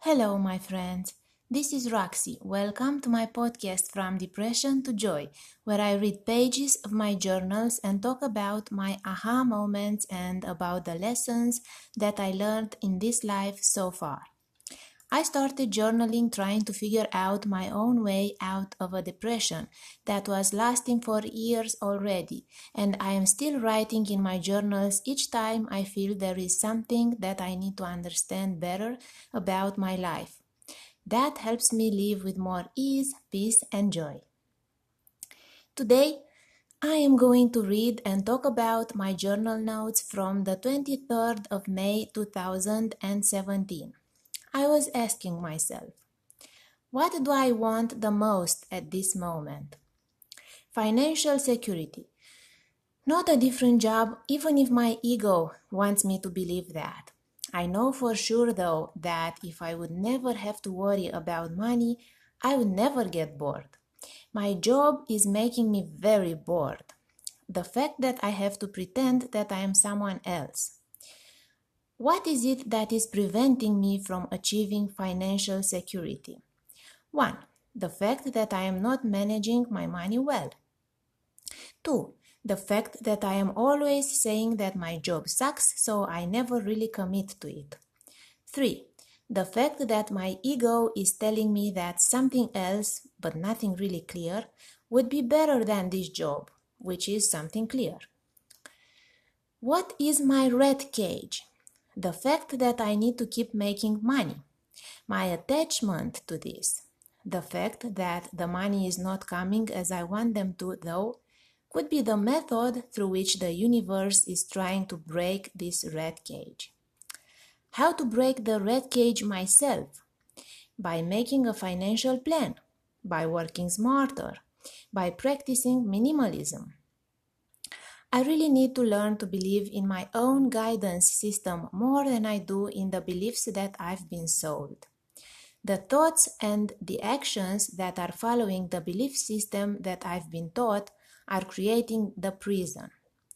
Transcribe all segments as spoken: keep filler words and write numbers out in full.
Hello, my friends. This is Roxy. Welcome to my podcast From Depression to Joy, where I read pages of my journals and talk about my aha moments and about the lessons that I learned in this life so far. I started journaling trying to figure out my own way out of a depression that was lasting for years already, and I am still writing in my journals each time I feel there is something that I need to understand better about my life. That helps me live with more ease, peace, and joy. Today, I am going to read and talk about my journal notes from the twenty-third of May two thousand seventeen. I was asking myself, what do I want the most at this moment? Financial security. Not a different job, even if my ego wants me to believe that. I know for sure, though, that if I would never have to worry about money, I would never get bored. My job is making me very bored. The fact that I have to pretend that I am someone else. What is it that is preventing me from achieving financial security? one. The fact that I am not managing my money well. two. The fact that I am always saying that my job sucks, so I never really commit to it. three. The fact that my ego is telling me that something else, but nothing really clear, would be better than this job, which is something clear. What is my red cage? The fact that I need to keep making money. My attachment to this. The fact that the money is not coming as I want them to, though, could be the method through which the universe is trying to break this red cage. How to break the red cage myself? By making a financial plan, by working smarter, by practicing minimalism. I really need to learn to believe in my own guidance system more than I do in the beliefs that I've been sold. The thoughts and the actions that are following the belief system that I've been taught are creating the prison.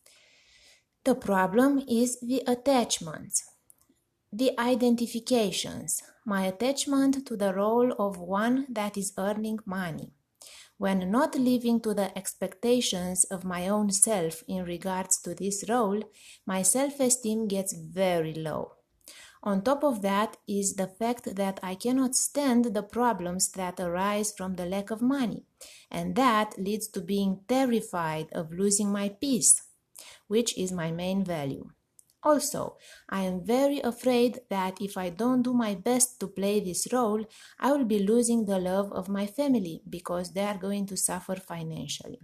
The problem is the attachments, the identifications, my attachment to the role of one that is earning money. When not living to the expectations of my own self in regards to this role, my self-esteem gets very low. On top of that is the fact that I cannot stand the problems that arise from the lack of money, and that leads to being terrified of losing my peace, which is my main value. Also, I am very afraid that if I don't do my best to play this role, I will be losing the love of my family because they are going to suffer financially.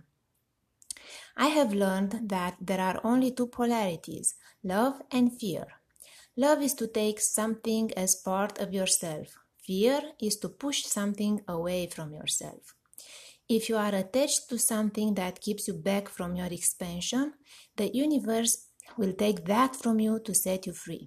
I have learned that there are only two polarities, love and fear. Love is to take something as part of yourself. Fear is to push something away from yourself. If you are attached to something that keeps you back from your expansion, the universe will take that from you to set you free.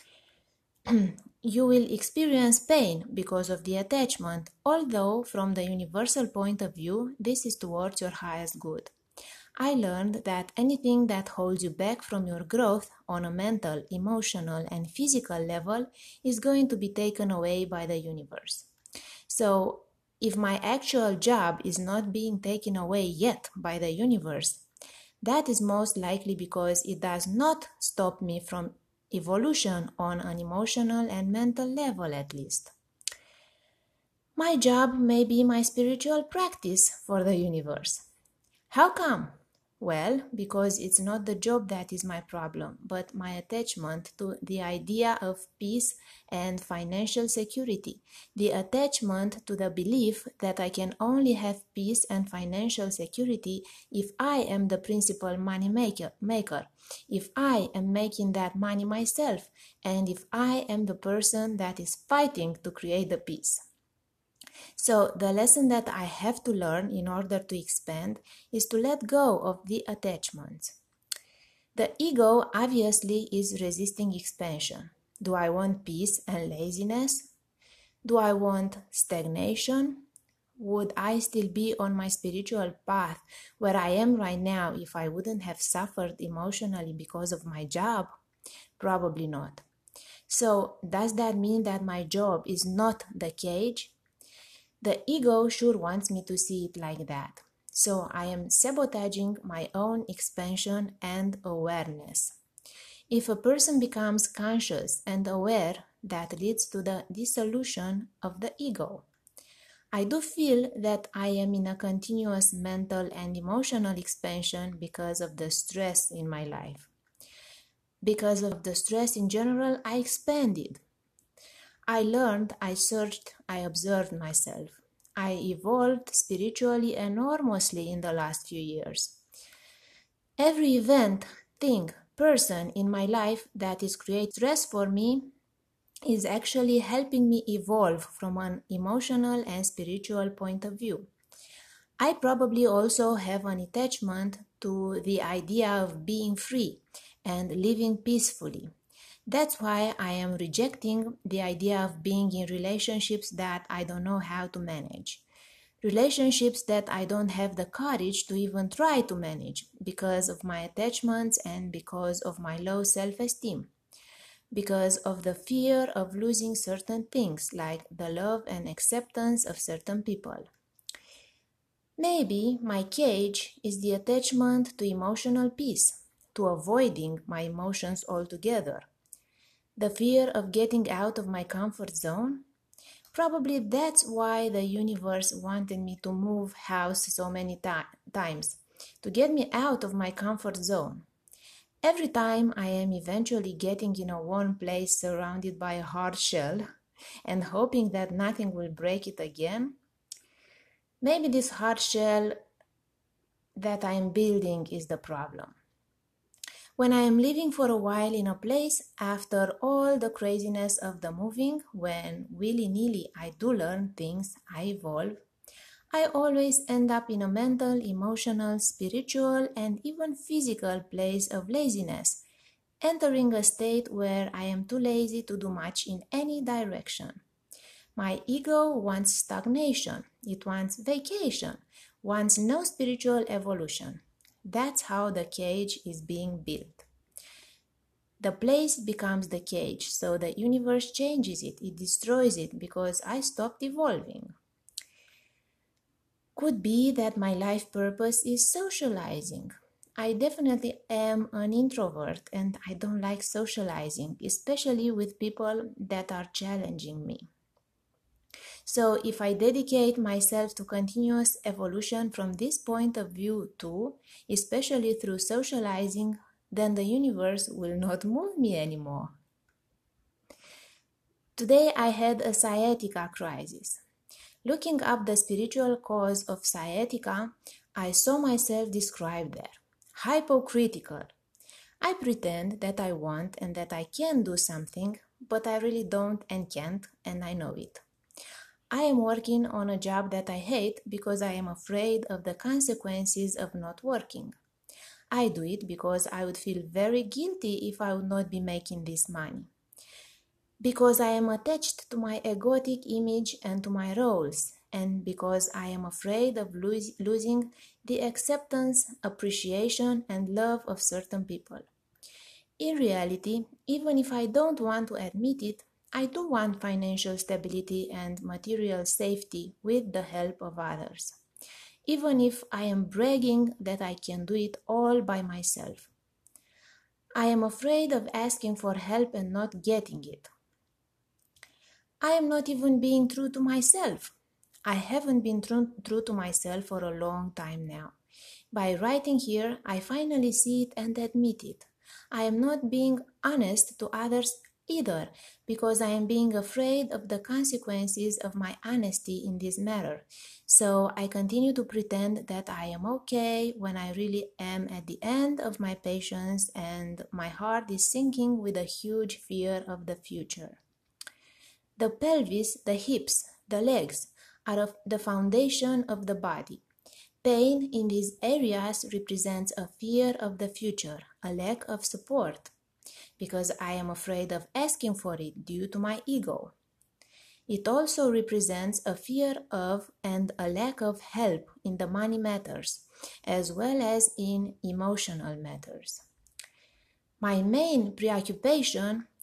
You will experience pain because of the attachment, although from the universal point of view, this is towards your highest good. I learned that anything that holds you back from your growth on a mental, emotional, and physical level is going to be taken away by the universe. So, if my actual job is not being taken away yet by the universe, that is most likely because it does not stop me from evolution on an emotional and mental level at least. My job may be my spiritual practice for the universe. How come? Well, because it's not the job that is my problem, but my attachment to the idea of peace and financial security, the attachment to the belief that I can only have peace and financial security if I am the principal money maker, maker, if I am making that money myself, and if I am the person that is fighting to create the peace. So the lesson that I have to learn in order to expand is to let go of the attachments. The ego obviously is resisting expansion. Do I want peace and laziness? Do I want stagnation? Would I still be on my spiritual path where I am right now if I wouldn't have suffered emotionally because of my job? Probably not. So, does that mean that my job is not the cage? The ego sure wants me to see it like that. So, I am sabotaging my own expansion and awareness. If a person becomes conscious and aware, that leads to the dissolution of the ego. I do feel that I am in a continuous mental and emotional expansion because of the stress in my life. Because of the stress in general, I expanded. I learned, I searched, I observed myself. I evolved spiritually enormously in the last few years. Every event, thing, person in my life that is creating stress for me is actually helping me evolve from an emotional and spiritual point of view. I probably also have an attachment to the idea of being free and living peacefully. That's why I am rejecting the idea of being in relationships that I don't know how to manage. Relationships that I don't have the courage to even try to manage because of my attachments and because of my low self-esteem. Because of the fear of losing certain things like the love and acceptance of certain people. Maybe my cage is the attachment to emotional peace, to avoiding my emotions altogether. The fear of getting out of my comfort zone? Probably that's why the universe wanted me to move house so many ta- times, to get me out of my comfort zone. Every time I am eventually getting in a warm place surrounded by a hard shell and hoping that nothing will break it again, maybe this hard shell that I am building is the problem. When I am living for a while in a place, after all the craziness of the moving, when willy-nilly I do learn things, I evolve, I always end up in a mental, emotional, spiritual, and even physical place of laziness, entering a state where I am too lazy to do much in any direction. My ego wants stagnation, it wants vacation, wants no spiritual evolution. That's how the cage is being built. The place becomes the cage, so the universe changes it, it destroys it because I stopped evolving. Could be that my life purpose is socializing. I definitely am an introvert and I don't like socializing, especially with people that are challenging me. So if I dedicate myself to continuous evolution from this point of view too, especially through socializing, then the universe will not move me anymore. Today I had a sciatica crisis. Looking up the spiritual cause of sciatica, I saw myself described there. Hypocritical. I pretend that I want and that I can do something, but I really don't and can't, and I know it. I am working on a job that I hate because I am afraid of the consequences of not working. I do it because I would feel very guilty if I would not be making this money. Because I am attached to my egotic image and to my roles, and because I am afraid of lose, losing the acceptance, appreciation, and love of certain people. In reality, even if I don't want to admit it, I do want financial stability and material safety with the help of others, even if I am bragging that I can do it all by myself. I am afraid of asking for help and not getting it. I am not even being true to myself. I haven't been true, true to myself for a long time now. By writing here, I finally see it and admit it. I am not being honest to others either, because I am being afraid of the consequences of my honesty in this matter. So I continue to pretend that I am okay when I really am at the end of my patience and my heart is sinking with a huge fear of the future. The pelvis, the hips, the legs are of the foundation of the body. Pain in these areas represents a fear of the future, a lack of support, because I am afraid of asking for it due to my ego. It also represents a fear of and a lack of help in the money matters, as well as in emotional matters. My main preoccupation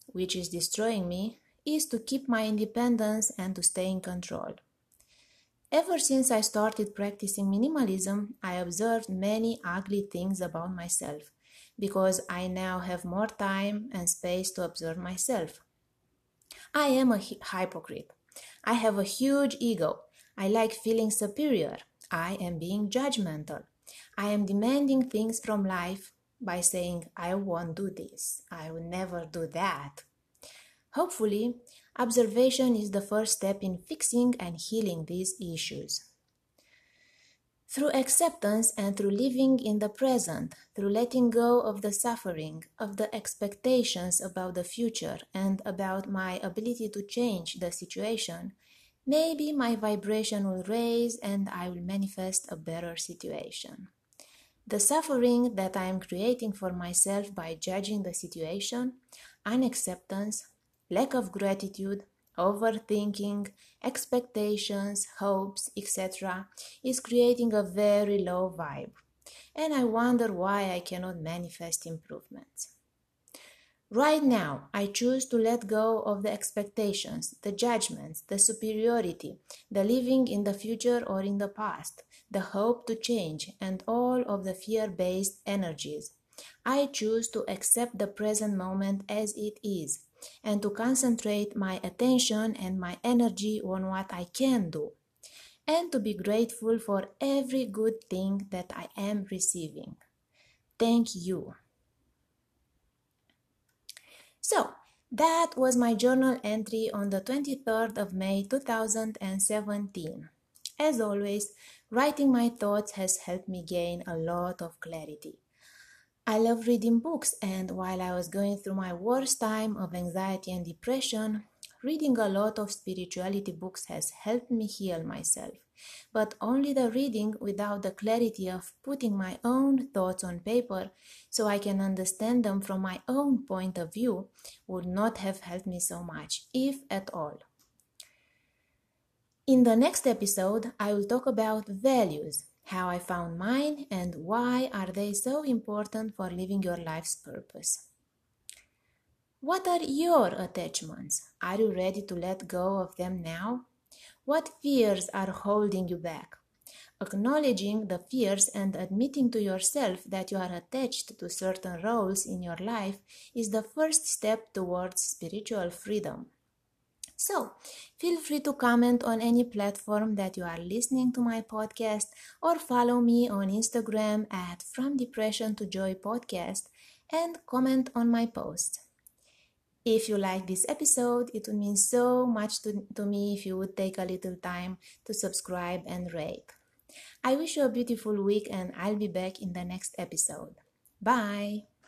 which is destroying me, is to keep my independence and to stay in control. Ever since I started practicing minimalism, I observed many ugly things about myself because I now have more time and space to observe myself. I am a hypocrite. I have a huge ego. I like feeling superior. I am being judgmental. I am demanding things from life by saying, I won't do this. I will never do that. Hopefully, observation is the first step in fixing and healing these issues. Through acceptance and through living in the present, through letting go of the suffering, of the expectations about the future and about my ability to change the situation, maybe my vibration will raise and I will manifest a better situation. The suffering that I am creating for myself by judging the situation, unacceptance, lack of gratitude, overthinking, expectations, hopes, et cetera is creating a very low vibe, and I wonder why I cannot manifest improvements. Right now, I choose to let go of the expectations, the judgments, the superiority, the living in the future or in the past, the hope to change, and all of the fear-based energies. I choose to accept the present moment as it is, and to concentrate my attention and my energy on what I can do, and to be grateful for every good thing that I am receiving. Thank you. So, that was my journal entry on the twenty-third of May two thousand seventeen. As always, writing my thoughts has helped me gain a lot of clarity. I love reading books, and while I was going through my worst time of anxiety and depression, reading a lot of spirituality books has helped me heal myself. But only the reading without the clarity of putting my own thoughts on paper so I can understand them from my own point of view would not have helped me so much, if at all. In the next episode, I will talk about values, how I found mine, and why are they so important for living your life's purpose. What are your attachments? Are you ready to let go of them now? What fears are holding you back? Acknowledging the fears and admitting to yourself that you are attached to certain roles in your life is the first step towards spiritual freedom. So, feel free to comment on any platform that you are listening to my podcast or follow me on Instagram at From Depression to Joy Podcast and comment on my posts. If you like this episode, it would mean so much to, to me if you would take a little time to subscribe and rate. I wish you a beautiful week and I'll be back in the next episode. Bye!